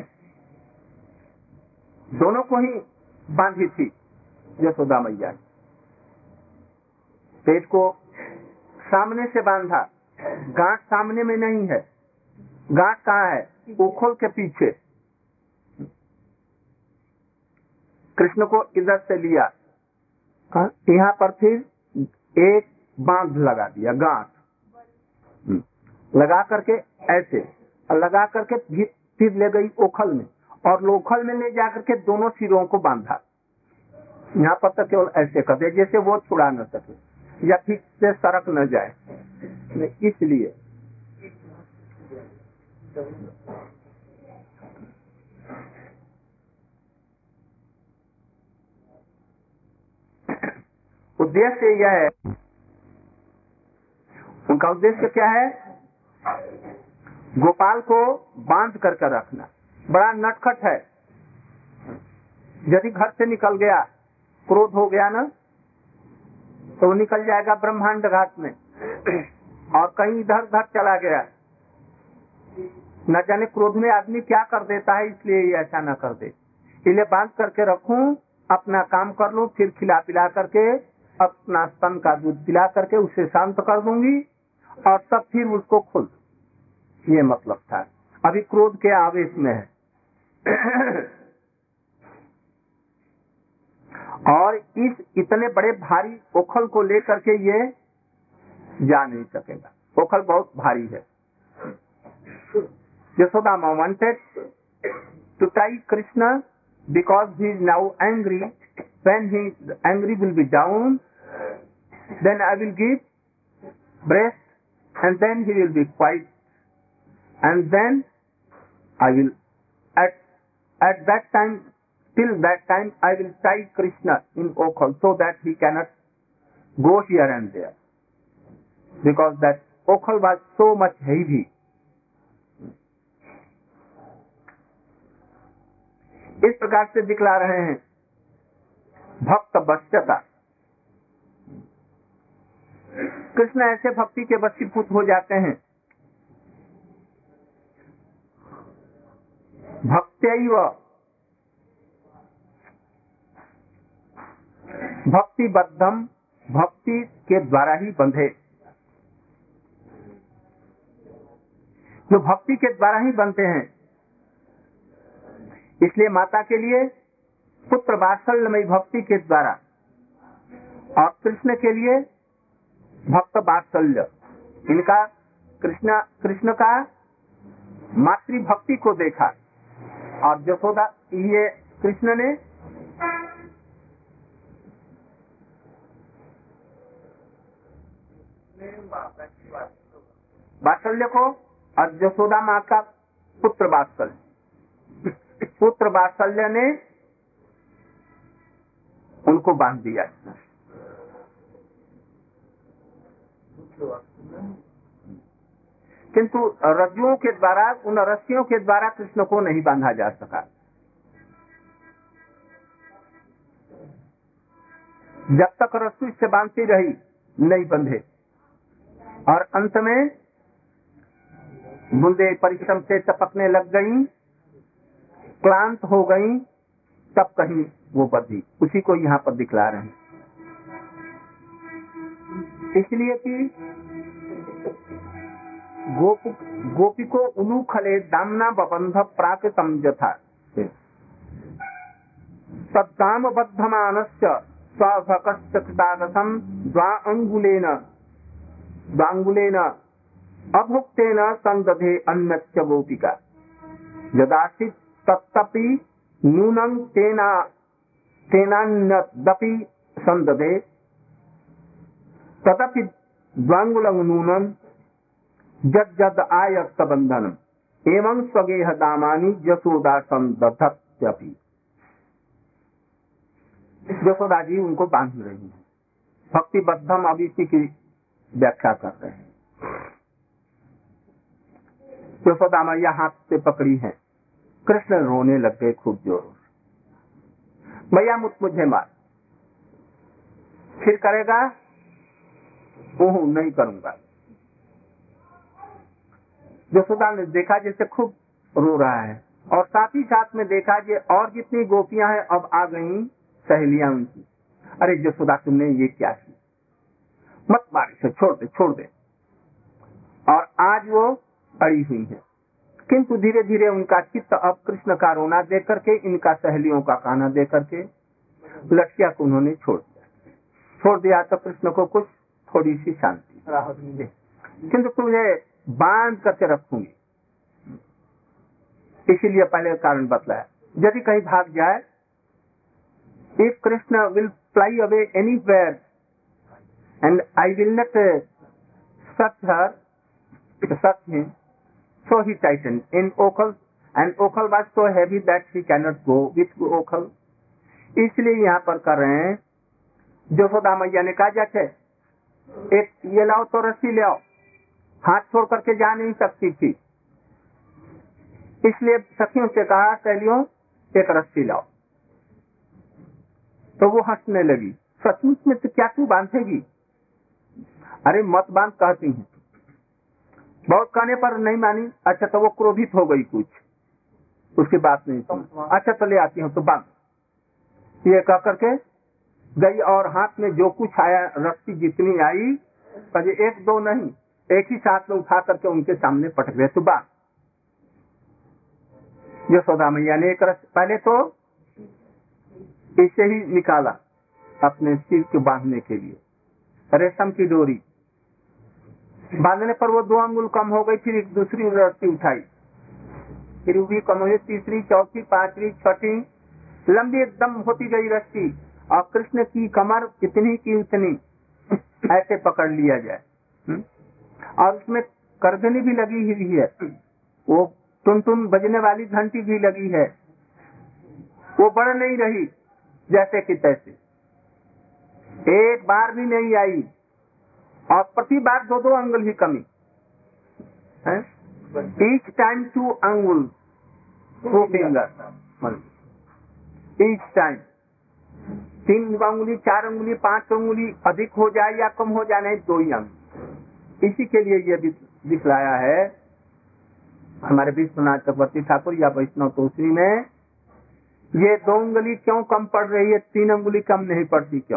दोनों को ही बांधी थी यशोदा मैया। पेट को सामने से बांधा, गांठ सामने में नहीं है, गांठ कहाँ है? उखल के पीछे। कृष्ण को इधर से लिया, यहाँ पर फिर एक बांध लगा दिया, गांठ लगा करके ऐसे लगा करके फिर ले गई ओखल में, और लोखल में ले जाकर के दोनों सिरों को बांधा। यहाँ पर तो केवल ऐसे करते जैसे वो छुड़ा न सके या ठीक से सरक न जाए, इसलिए उद्देश्य यह है, उनका उद्देश्य क्या है? गोपाल को बांध करके रखना। बड़ा नटखट है, यदि घर से निकल गया, क्रोध हो गया ना, तो निकल जाएगा ब्रह्मांड घाट में और कहीं इधर उधर चला गया। न जाने क्रोध में आदमी क्या कर देता है, इसलिए ये ऐसा न कर दे। इसलिए बांध करके रखूं, अपना काम कर लूं, फिर खिला पिला करके अपना स्तन का दूध पिला करके उसे शांत कर दूंगी और तब फिर उसको खोल। ये मतलब था। अभी क्रोध के आवेश में है और इस इतने बड़े भारी ओखल को लेकर के ये जा नहीं सकेगा। ओखल बहुत भारी है। Yashoda wanted to tie Krishna because he is now angry. When he angry will be down, then I will give breast and then he will be quiet, and then I will at at that time, till that time I will tie Krishna in okhal so that he cannot go here and there, because that okhal was so much heavy. इस प्रकार से दिखला रहे हैं भक्त वश्यता। कृष्ण ऐसे भक्ति के वशीभूत हो जाते हैं। भक्त्यैव भक्तिबद्धम, भक्ति के द्वारा ही बंधे। जो भक्ति के द्वारा ही बनते हैं, इसलिए माता के लिए पुत्र वात्सल्यमयी भक्ति के द्वारा और कृष्ण के लिए भक्त वात्सल्य। इनका कृष्ण कृष्ण का मातृ भक्ति को देखा और यशोदा, ये कृष्ण ने वात्सल्य को और यशोदा माँ का पुत्र वात्सल्य, पुत्र वात्सल्य ने उनको बांध दिया। किंतु रज्जुओं के द्वारा, उन रस्सियों के द्वारा कृष्ण को नहीं बांधा जा सका। जब तक रस्सी से बांधती रही, नहीं बंधे और अंत में बूंदे परिश्रम से टपकने लग गई, क्लांत हो गई, तब कहीं वो बंधी। उसी को यहाँ पर दिखला रहे हैं। इसलिए कि गोप गोपी को उलूखले दामना बबंध प्राकृतम यथा तद्दाम बद्धमानस्य स्वभकस्य कृतादसं द्वा अंगुलेन द्वांगुलेन अभुक्तेन संदधे अन्यच्च गोपिका यदासि तत्तपि नूनं तेना तेनान्यदपि संदधे तदपि द्वांगुलं नूनं जद जद आयत्त बंधनम एवं स्वगेह दामानि यशोदा संदधत्यपि। यशोदा जी उनको बांध रही है। भक्ति बद्धम अब इसी की व्याख्या कर रहे हैं। यशोदा मैया हाथ से पकड़ी है, कृष्ण रोने लग गए खूब जोरों से। मैया मुझ मुझे मार। फिर करेगा, ओह नहीं करूंगा। यशोदा ने देखा जैसे खूब रो रहा है और साथ ही साथ में देखा कि और जितनी गोपियां हैं अब आ गई सहेलियां उनकी। अरे यशोदा तुमने ये क्या की, मत मार इसे, छोड़ दे छोड़ दे। और आज वो अड़ी हुई है। किंतु धीरे धीरे उनका चित्त अब कृष्ण का रोना देख करके, इनका सहेलियों का कहना देख करके लटकिया को उन्होंने छोड़ दिया। छोड़ दिया तो कृष्ण को कुछ थोड़ी सी शांति, राहत मिले। किंतु तुझे बांध करके रखूंगी, इसीलिए पहले कारण बतलाया। यदि कहीं भाग जाए, if Krishna will fly away anywhere and I will not search her search him, so he tightened. In Okhal, and Okhal was so heavy that he cannot go with Okhal. इसलिए यहाँ पर कर रहे हैं, यशोदा मैया ने कहा जाके एक ये लाओ तो रस्सी ले आओ, हाथ छोड़ करके जा नहीं सकती थी, इसलिए सखियों से कहा सहेलियों एक रस्सी लाओ। तो वो हंसने लगी, सचमुच में तो क्या तू बांधेगी? अरे मत बांध कहती हूँ। बहुत कहने पर नहीं मानी। अच्छा तो वो क्रोधित हो गई, कुछ उसकी बात नहीं सुनी। अच्छा तो ले आती हूँ तो बांध, ये कह करके गई और हाथ में जो कुछ आया, रस्सी जितनी आई, कभी एक दो नहीं, एक ही साथ में उठा करके उनके सामने पटक गए। तो बांध। यशोदा मैया ने एक रस्सी पहले तो इसे ही निकाला अपने सिर को बांधने के लिए, रेशम की डोरी बांधने पर वो दो अंगुल कम हो गई, फिर एक दूसरी रस्सी उठाई, फिर भी कम हुई, तीसरी, चौथी, पांचवी, छठी, लंबी एकदम होती गई रस्सी, और कृष्ण की कमर कितनी की उतनी ऐसे पकड़ लिया जाए। और उसमें करधनी भी लगी हुई है, वो टुन टुन बजने वाली घंटी भी लगी है, वो बढ़ नहीं रही जैसे कि तैसे, एक बार भी नहीं आई, और प्रति बार दो दो अंगुल ही कमी है। ईच टाइम टू अंगुल, टू फिंगर ईच टाइम, तीन अंगुली, चार अंगुली, पांच अंगुली अधिक हो जाए या कम हो जाए, नहीं दो ही अंग। इसी के लिए ये दिखलाया है हमारे विश्वनाथ चक्रवर्ती ठाकुर या वैष्णव तोषरी में, ये दो अंगुली क्यों कम पड़ रही है, तीन अंगुली कम नहीं पड़ती क्यों?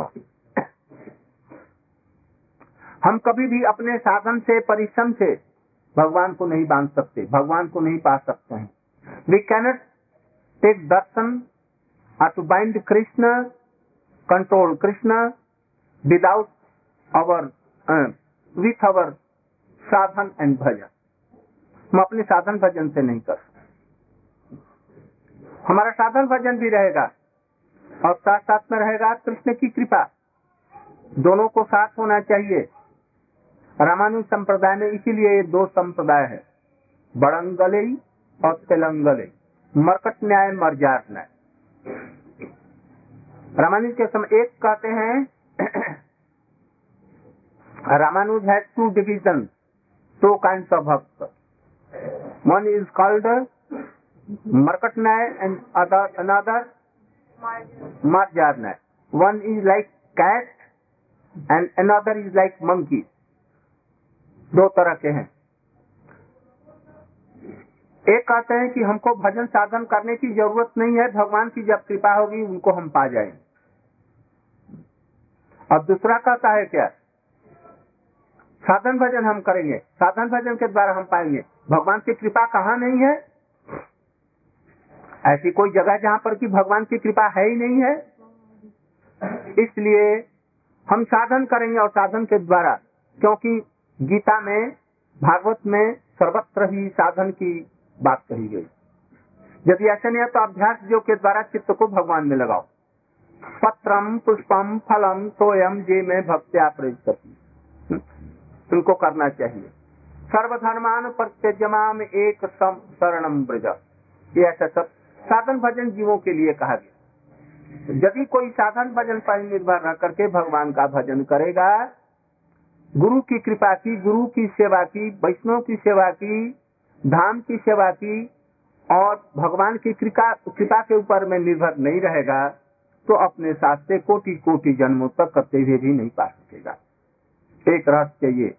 हम कभी भी अपने साधन से, परिश्रम से भगवान को नहीं बांध सकते, भगवान को नहीं पा सकते हैं। We cannot take darshan or to bind Krishna, control Krishna without our uh, with our sadhan and bhajan. हम अपने साधन भजन से नहीं कर सकते। हमारा साधन भजन भी रहेगा और साथ साथ में रहेगा कृष्ण की कृपा, दोनों को साथ होना चाहिए। रामानुज संप्रदाय में इसीलिए ये दो संप्रदाय है, बड़ंगले और तेलंगले, मरकट न्याय, मर्जार न्याय। रामानुज के समय एक कहते हैं, Ramanuja has two division, two kinds of bhakta, one is called markat nyaya and other another marjar nyaya. One is like cat and another is like monkey. दो तरह के हैं। एक कहते हैं कि हमको भजन साधन करने की जरूरत नहीं है, भगवान की जब कृपा होगी उनको हम पा जाएंगे। और दूसरा कहता है क्या, साधन भजन हम करेंगे, साधन भजन के द्वारा हम पाएंगे। भगवान की कृपा कहाँ नहीं है? ऐसी कोई जगह जहाँ पर कि भगवान की कृपा है ही नहीं है। इसलिए हम साधन करेंगे और साधन के द्वारा, क्योंकि गीता में, भागवत में सर्वत्र ही साधन की बात कही गई। यदि ऐसा नहीं है तो अभ्यास योग के द्वारा चित्त को भगवान में लगाओ। पत्रम पुष्पम फलम सोयम जे में भक्त्या प्रयच्छति, उनको करना चाहिए। सर्वधर्मान परित्यज्यमाम एक शरणम ब्रज, ये ऐसा सब साधन भजन जीवों के लिए कहा गया। यदि कोई साधन भजन पर निर्भर न करके भगवान का भजन करेगा, गुरु की कृपा की, गुरु की सेवा की, वैष्णव की सेवा की, धाम की सेवा की और भगवान की कृपा कृपा के ऊपर में निर्भर नहीं रहेगा, तो अपने साथ से कोटि कोटि जन्मों तक करते हुए भी नहीं पा सकेगा। एक रहस्य ये,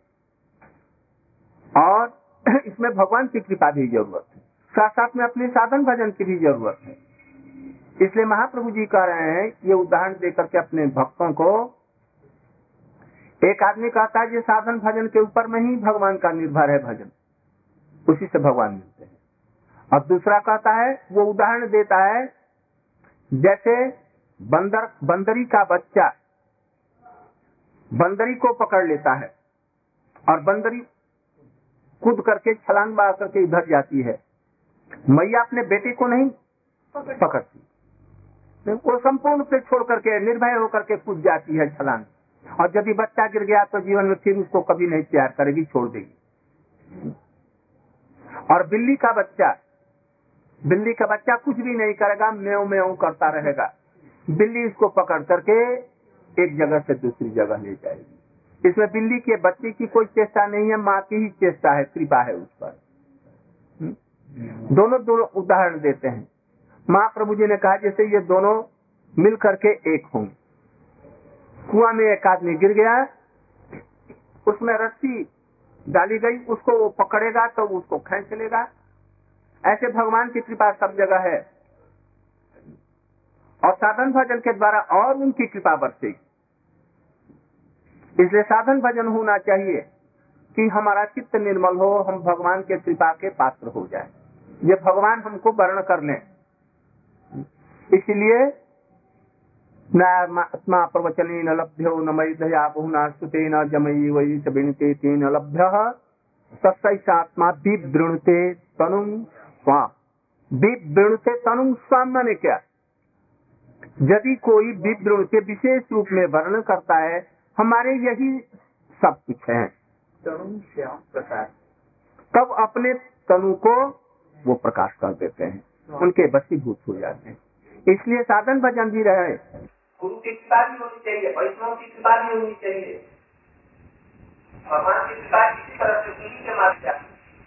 और इसमें भगवान की कृपा की जरूरत है, साथ साथ में अपने साधन भजन की भी जरूरत है। इसलिए महाप्रभु जी कह रहे हैं, ये उदाहरण देकर के अपने भक्तों को, एक आदमी कहता है ये साधन भजन के ऊपर में ही भगवान का निर्भर है, भजन उसी से भगवान मिलते हैं। और दूसरा कहता है, वो उदाहरण देता है, जैसे बंदर बंदरी का बच्चा बंदरी को पकड़ लेता है और बंदरी कूद करके छलांग मार करके इधर जाती है, मैया अपने बेटे को नहीं पकड़ती, वो संपूर्ण से छोड़ करके निर्भय होकर के कूद जाती है छलांग, और यदि बच्चा गिर गया तो जीवन में फिर उसको कभी नहीं प्यार करेगी, छोड़ देगी। और बिल्ली का बच्चा बिल्ली का बच्चा कुछ भी नहीं करेगा, म्याऊं म्याऊं करता रहेगा। बिल्ली इसको पकड़ करके एक जगह से दूसरी जगह ले जाएगी। इसमें बिल्ली के बच्चे की कोई चेष्टा नहीं है, माँ की ही चेष्टा है, कृपा है उस पर। दोनों दोनों उदाहरण देते हैं। महाप्रभु जी ने कहा जैसे ये दोनों मिल करके एक होंगे। कुआं में एक आदमी गिर गया, उसमें रस्सी डाली गई, उसको वो पकड़ेगा तो उसको खींच लेगा। ऐसे भगवान की कृपा सब जगह है और साधन भजन के द्वारा और उनकी कृपा बरसेगी। इसलिए साधन भजन होना चाहिए कि हमारा चित्त निर्मल हो, हम भगवान के कृपा के पात्र हो जाए, ये भगवान हमको वर्ण कर लें। इसलिए नात्मा प्रवचने न लभ्यो न मयि दया बहुना स्तुते न जमयि वै सबिणते तेन लभ्यः तस्सैषात्मा विवृणुते तनुं स्वाम। विवृणुते तनुं स्वाम माने क्या? यदि कोई विवृणुते विशेष रूप में वर्णन करता है, हमारे यही सब कुछ है, तनु श्याम प्रकाश, तब अपने तनु को वो प्रकाश कर देते हैं, उनके वशीभूत हो जाते हैं। इसलिए साधन भजन भी रहे, गुरु की कृपा भी होनी चाहिए, वैष्णव की कृपा भी होनी चाहिए, भगवान की कृपा किसी तरह से उन्हीं के माध्यम।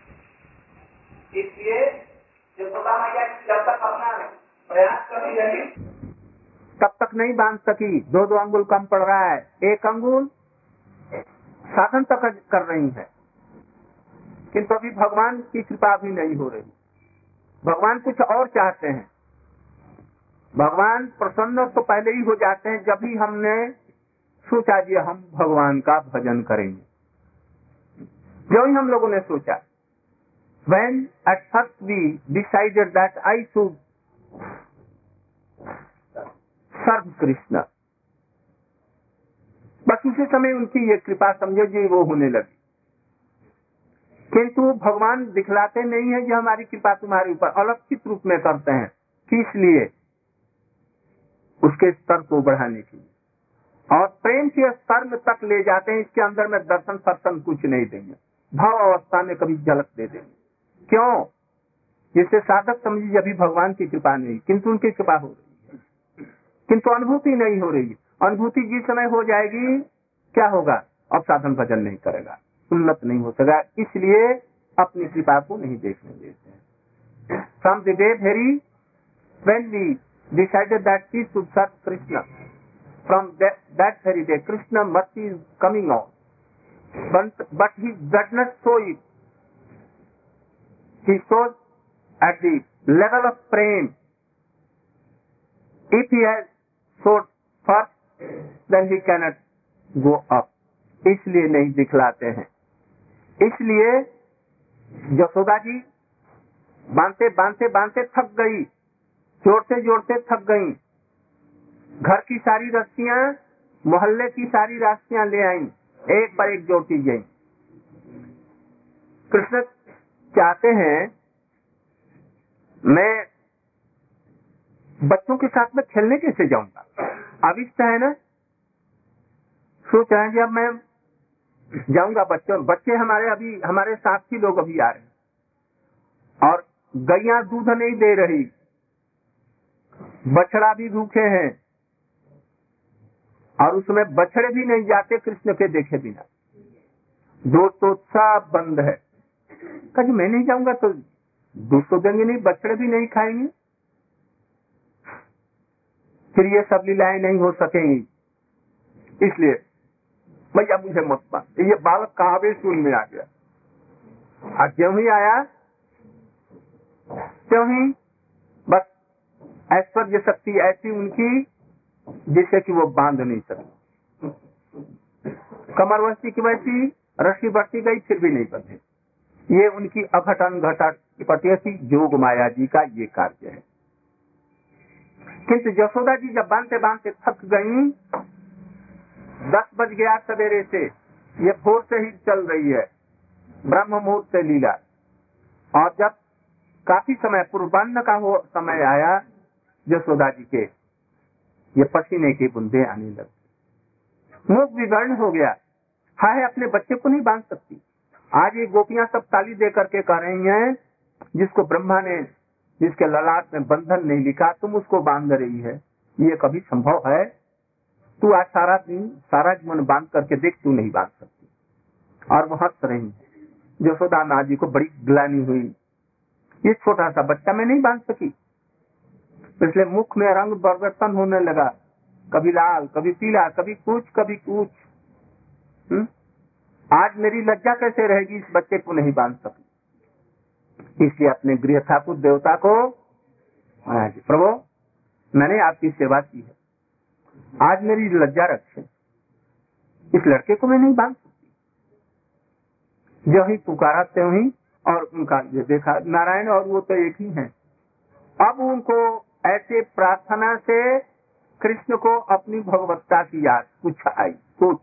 इसलिए जो सदा मैया जब तक अपना प्रयास करती रही तब तक नहीं बांध सकी। दो दो अंगुल कम पड़ रहा है, एक अंगुल साधन तक कर रही है, किंतु अभी भगवान की कृपा भी नहीं हो रही। भगवान कुछ और चाहते हैं। भगवान प्रसन्न तो पहले ही हो जाते हैं जब ही हमने सोचा जी हम भगवान का भजन करेंगे। जो ही हम लोगों ने सोचा, when at first we decided that I should सर्व कृष्ण, बस उसी समय उनकी ये कृपा समझो जी वो होने लगी। किंतु भगवान दिखलाते नहीं है कि हमारी कृपा तुम्हारे ऊपर, अलक्षित रूप में करते हैं। किस लिए? उसके स्तर को बढ़ाने के लिए और प्रेम के स्तर में तक ले जाते हैं। इसके अंदर में दर्शन फर्शन कुछ नहीं देंगे, भाव अवस्था में कभी झलक दे देंगे। क्यों? जिससे साधक समझिए अभी भगवान की कृपा नहीं, किंतु उनकी कृपा हो रही है, किंतु अनुभूति नहीं हो रही। अनुभूति जिस समय हो जाएगी क्या होगा? अब साधन भजन नहीं करेगा, उन्नत नहीं हो सकेगा। इसलिए अपनी कृपा को नहीं देखने देते हैं। From the day very when we decided that we should serve Krishna, from that, that very day Krishna mercy is coming on, but, but he does not show it. He shows at the level of prem. If he has showed first, then he cannot go up. इसलिए नहीं दिखलाते हैं। इसलिए यशोदा जी बांधते बांधते बांधते थक गई, जोड़ते जोड़ते थक गई। घर की सारी रस्सियां, मोहल्ले की सारी रस्सियां ले आई, एक पर एक जोड़ती गई। कृष्ण चाहते हैं मैं बच्चों के साथ में खेलने कैसे जाऊंगा, अविष्ट है ना। सोच रहे हैं कि अब मैं जाऊंगा बच्चों, बच्चे हमारे अभी हमारे साथी लोग अभी आ रहे हैं और गैया दूध नहीं दे रही, बछड़ा भी भूखे हैं और उसमें बछड़े भी नहीं जाते कृष्ण के देखे बिना। दोस्तों सब बंद है। कहीं मैं नहीं जाऊंगा तो दोस्तों देंगे नहीं, बछड़े भी नहीं खाएंगे, फिर ये सब लीलाएं नहीं हो सकेंगी। इसलिए भैया मुझे मत बात, ये बालक कहाँ भी सुन में आ गया। और क्यों ही आया, क्यों ही बस ऐश्वर्य शक्ति ऐसी उनकी जिससे कि वो बांध नहीं सके। कमर वैसी की वैसी, रस्सी बढ़ती गई फिर भी नहीं बंधे। ये उनकी अघटन घटट पटेसी जोग माया जी का ये कार्य है। किंतु यशोदा जी जब बांधते बांधते थक गई, दस बज गया सवेरे से, ये भोर से ही चल रही है ब्रह्म मुहूर्त से लीला, और जब काफी समय पूर्वाह्न का हो समय आया, यशोदा जी के ये पसीने की बूंदे आने लगी, मुख विवर्ण हो गया। हाय अपने बच्चे को नहीं बांध सकती, आज ये गोपियां सब ताली दे करके कह रही हैं, जिसको ब्रह्मा ने, जिसके ललाट में बंधन नहीं लिखा, तुम उसको बांध रही है। ये कभी संभव है? तू आज सारा दिन सारा जीवन बांध करके देख, तू नहीं बांध सकती। और वो हंस रही है। यशोदा माँ जी को बड़ी ग्लानि हुई, ये छोटा सा बच्चा मैं नहीं बांध सकी। इसलिए मुख में रंग परिवर्तन होने लगा, कभी लाल, कभी पीला, कभी कुछ कभी कुछ। हुँ? आज मेरी लज्जा कैसे रहेगी, इस बच्चे को नहीं बांध सकी। इसलिए अपने गृह ठाकुर देवता को, प्रभु मैंने आपकी सेवा की है, आज मेरी लज्जा रखे, इस लड़के को मैं नहीं बांध सकती। जो ही पुकारा त्यों ही, और उनका ये देखा नारायण और वो तो एक ही हैं। अब उनको ऐसे प्रार्थना से कृष्ण को अपनी भगवत्ता की याद कुछ आई, कुछ।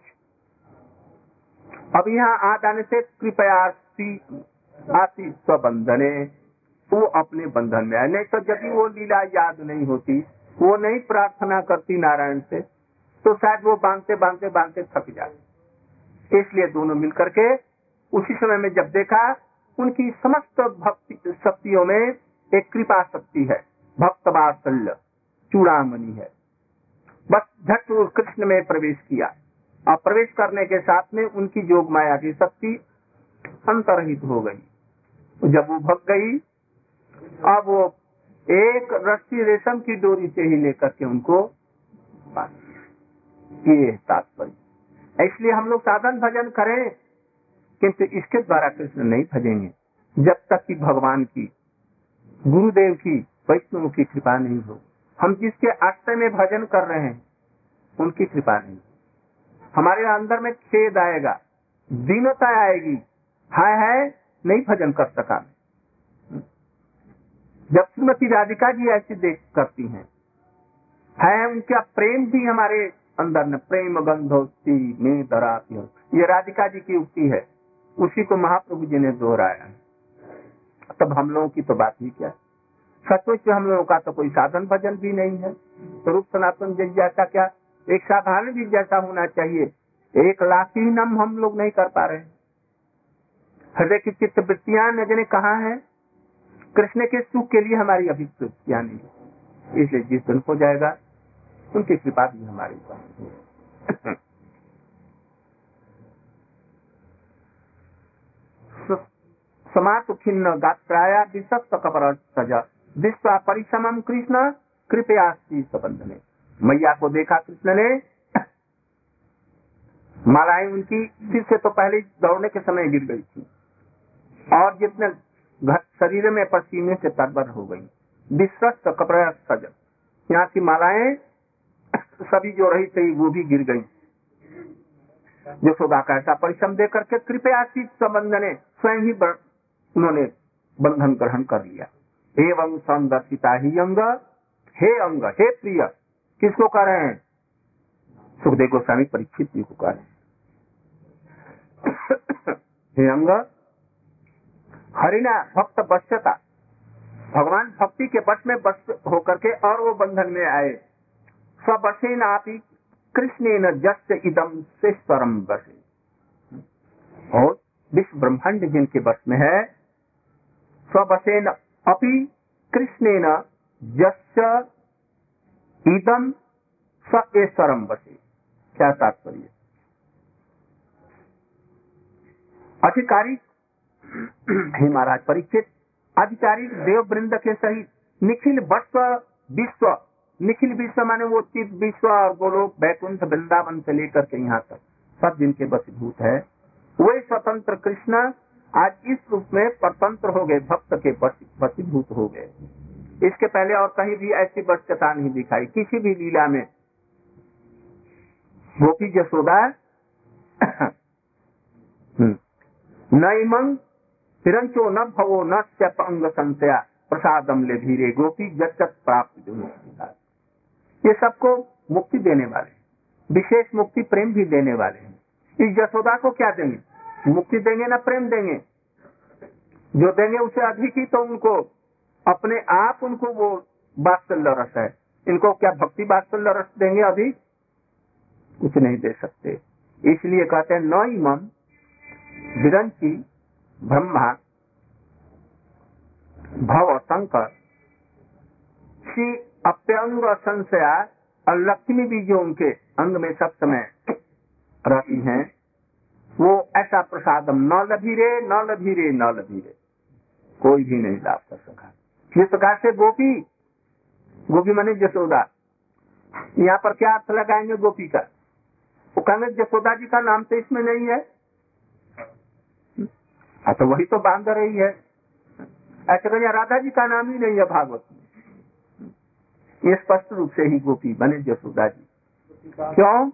अब यहाँ आ जाने से कृपया आती स्वबंधने, वो अपने बंधन में आए। नहीं तो यदि वो लीला याद नहीं होती, वो नहीं प्रार्थना करती नारायण से, तो शायद वो बांधते बांधते बांधते थक जाए। इसलिए दोनों मिलकर के उसी समय में जब देखा, उनकी समस्त भक्ति शक्तियों में एक कृपा शक्ति है, भक्त वात्सल्य चूड़ामणि है। बस झट कृष्ण में प्रवेश किया, और प्रवेश करने के साथ में उनकी योग माया की शक्ति अंतर्हित हो गई। जब वो भग गई, अब वो एक रस्सी रेशम की डोरी से ही लेकर के उनको ये तात्पर्य। इसलिए हम लोग साधन भजन करें, किंतु इसके द्वारा कृष्ण नहीं भजेंगे जब तक कि भगवान की, गुरुदेव की, वैष्णव की कृपा नहीं हो। हम जिसके आश्रय में भजन कर रहे हैं उनकी कृपा नहीं, हमारे अंदर में खेद आएगा, दीनता आएगी, हाय हाय नहीं भजन कर सका। जब श्रीमती राधिका जी ऐसी देख करती हैं, है उनका प्रेम भी हमारे अंदर न, प्रेम गंधोस्ती में दराती हो, ये राधिका जी की उक्ति है, उसी को महाप्रभु जी ने दोहराया है। तब हम लोगों की तो बात ही क्या, सचमुच हम लोगों का तो कोई साधन भजन भी नहीं है। स्वरूप सनातन जी जैसा क्या, एक साधारण भी जैसा होना चाहिए, एक लाख ही नम हम लोग नहीं कर पा रहे। हृदय की चित्त वृत्तियां न जाने कहाँ है, कृष्ण के सुख के लिए हमारी अभिवृत्तियां नहीं। इसलिए जिस दिन हो जाएगा उनकी कृपा भी हमारे ऊपर। समात खिन्न गात्राया विशक्त कपर सजा विश्वा परिसमम कृष्ण कृपया संबंध ने। मैया को देखा कृष्ण ने, मालाएं उनकी सिर से तो पहले दौड़ने के समय गिर गई थी, और जितने शरीर में पसीने से तरबर हो गई। विश्वस्त कपर सजा, यहाँ की मालाएं सभी जो रही थी वो भी गिर गई। यशोदा का ऐसा परिश्रम दे करके कृपया संबंध ने स्वयं ही उन्होंने बंधन ग्रहण कर लिया। एवं संदर्शिता ही अंग, हे अंग, हे प्रिय, किसको कह रहे हैं? सुखदेव गोस्वामी परीक्षित जी को कह रहे हैं। हे अंग, हरिना भक्त वश्यता, भगवान भक्ति के वश में वश होकर के और वो बंधन में आए। स्वशेन आपी कृष्ण न जस्य इदम शेषरम बसे, और विश्व ब्रह्मांड जिनके वश में है, स्वशेन अपि कृष्ण न जस्य इदम शेषरम बसे। क्या तात्पर्य? अधिकारी हे महाराज परीक्षित, अधिकारी देव वृंद के सहित निखिल वत्स विश्व, निखिल विश्व माने वो चित विश्व और गोलोक बैकुंठ वृंदावन से लेकर के यहाँ तक सब जिनके वशीभूत है, वही स्वतंत्र कृष्ण आज इस रूप में परतंत्र हो गए, भक्त के वशीभूत हो गए। इसके पहले और कहीं भी ऐसी वश्यता नहीं दिखाई किसी भी लीला में। गोपी यशोदा नैमं हिरंचो न भवो न स्यप अंग संशया प्रसादम ले धीरे गोपी जगत प्राप्त। ये सबको मुक्ति देने वाले, विशेष मुक्ति प्रेम भी देने वाले हैं। इस यशोदा को क्या देंगे? मुक्ति देंगे ना प्रेम देंगे? जो देंगे उसे अधिक ही तो उनको अपने आप उनको वो वात्सल्य रस है। इनको क्या भक्ति वात्सल्य रस देंगे? अभी कुछ नहीं दे सकते। इसलिए कहते हैं न इमं विरंची ब्रह्मा, भव, शंकर, श्री अप्यंग संशया और लक्ष्मी भी जो उनके अंग में सब समय रहती हैं, वो ऐसा प्रसादम न लभीरे न लभीरे न लभीरे, कोई भी नहीं लाभ कर सका। इस प्रकार से गोपी, गोपी माने जसोदा, यहाँ पर क्या अर्थ लगाएंगे गोपी का? वो कहेंगे जसोदा जी का नाम तो इसमें नहीं है, हाँ तो वही तो बांध रही है। ऐसे कहें राधा जी का नाम ही नहीं है भागवत में। ये स्पष्ट रूप से ही गोपी बने जसोदा जी। क्यों?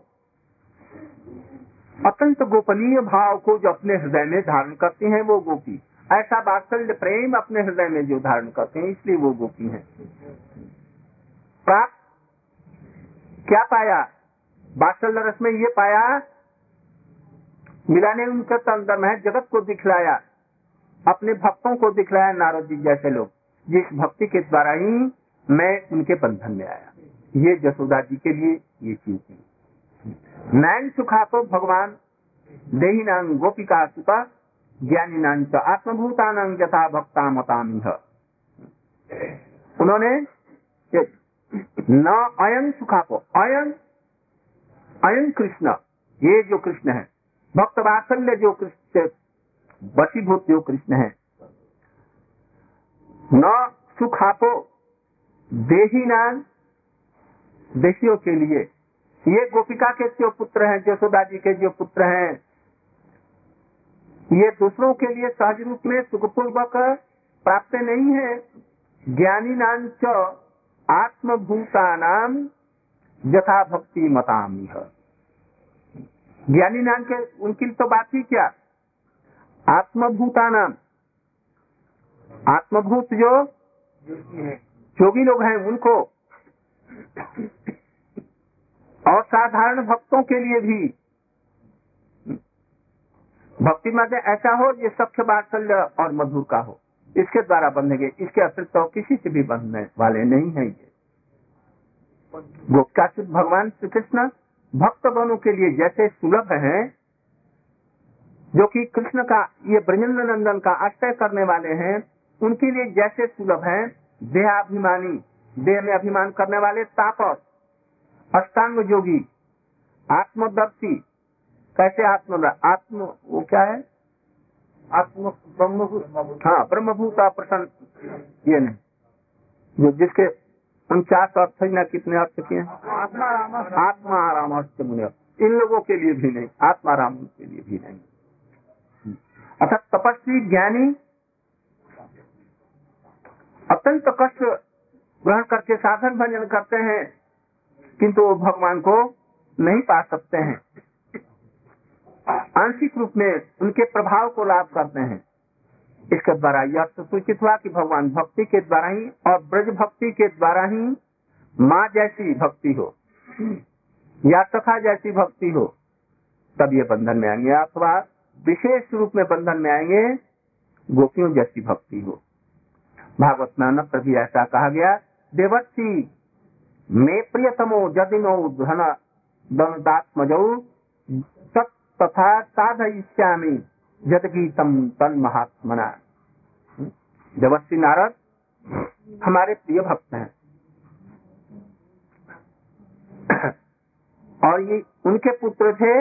अत्यंत गोपनीय भाव को जो अपने हृदय में धारण करती हैं वो गोपी, ऐसा वात्सल्य प्रेम अपने हृदय में जो धारण करते हैं, इसलिए वो गोपी हैं। प्राप्त क्या पाया? वात्सल्य रस में ये पाया, मिलाने उनके अंदर में जगत को दिखलाया, अपने भक्तों को दिखलाया, नारद जी जैसे लोग, जिस भक्ति के द्वारा ही मैं उनके बंधन में आया। ये जसोदा जी के लिए ये चीज है। नैन सुखा तो भगवान देही नांग गोपिका सुता ज्ञानी नांग च आत्मभूतानांग यथा भक्ता मतामिह। उन्होंने न अयं सुखापो, अयं अयं कृष्ण, ये जो कृष्ण है, भक्त वात्सल्य जो कृष्ण, वशीभूत जो कृष्ण है, न सुखापो देही नाम, देशियों के लिए, ये गोपिका के जो पुत्र हैं, जसोदा जी के जो पुत्र हैं, ये दूसरों के लिए सहज रूप में सुखपूर्वक प्राप्त नहीं है। ज्ञानी नाम च आत्मभूता नाम यथा भक्ति मतामिह। ज्ञानी नाम के उनकी तो बात ही क्या, आत्मभूता नाम, आत्मभूत जो जोगी लोग हैं उनको, और साधारण भक्तों के लिए भी भक्ति मध्य ऐसा हो ये सख्य वात्सल्य और मधुर का हो, इसके द्वारा बंधेंगे, इसके अतिरिक्त तो किसी से भी बंधने वाले नहीं है। ये गोपिकाच्युत भगवान श्री कृष्ण भक्त बनों के लिए जैसे सुलभ हैं, जो कि कृष्ण का ये ब्रजेंद्र नंदन का आश्रय करने वाले हैं, उनके लिए जैसे सुलभ हैं, देहाभिमानी, देह में अभिमान करने वाले तापस, अष्टांग योगी, आत्मदर्शी, कैसे आत्म आत्म वो क्या है, आत्म ब्रह्मभूत, हाँ ब्रह्मभूता प्रसन्न, ये नहीं, जो जिसके उनचास अर्थ न कितने अर्थ किए, आत्मा आराम अर्थ मुनि, इन लोगों के लिए भी नहीं, आत्मा राम के लिए भी नहीं। अर्थात तपस्वी ज्ञानी अत्यंत कष्ट ग्रहण करके साधन भजन करते हैं, किंतु वो भगवान को नहीं पा सकते हैं, आंशिक रूप में उनके प्रभाव को लाभ करते हैं। इसके द्वारा यह सूचित हुआ कि भगवान भक्ति के द्वारा ही और ब्रज भक्ति के द्वारा ही माँ जैसी भक्ति हो या सखा जैसी भक्ति हो, तब ये बंधन में आएंगे, अथवा विशेष रूप में बंधन में आएंगे गोपियों जैसी भक्ति हो। भागवत में अन्यत्र भी ऐसा कहा गया, देवर्षि मे प्रियतमो जदिनो धन दमदात्मजौ तथा साधयिष्यामि जदगीतम तन महात्मना। देवर्षि नारद हमारे प्रिय भक्त हैं और ये उनके पुत्र थे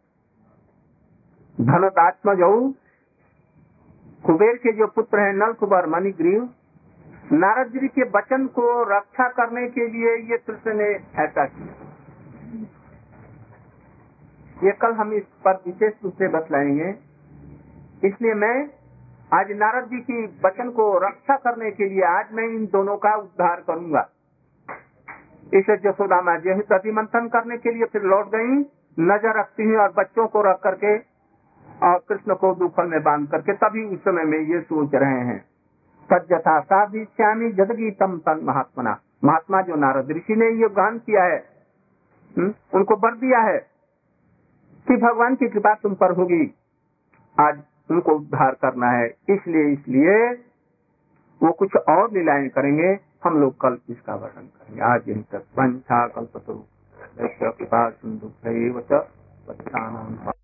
धनदात्मजौ, कुबेर के जो पुत्र हैं नल कुबर मणिग्रीव। नारद जी के वचन को रक्षा करने के लिए ये कृष्ण ने ऐसा किया। ये कल हम इस पर विशेष रूप से बतलाएंगे, इसलिए मैं आज नारद जी की वचन को रक्षा करने के लिए आज मैं इन दोनों का उद्धार करूंगा। इसे जसोदा माँ जी प्रति मंथन करने के लिए फिर लौट गई, नजर रखती हुई और बच्चों को रख करके और कृष्ण को दुफल में बांध करके, तभी उस समय में ये सोच रहे हैं तज्जथा साधिष्यामि जदगीतम तन महात्मना। महात्मा जो नारद ऋषि ने ये गान किया है, हुँ? उनको वर दिया है कि भगवान की कृपा तुम पर होगी, आज उनको उद्धार करना है, इसलिए इसलिए वो कुछ और लीलाएं करेंगे। हम लोग कल इसका वर्णन करेंगे। आज यही तक। वंशा कल्पतरु कृपा सिंधु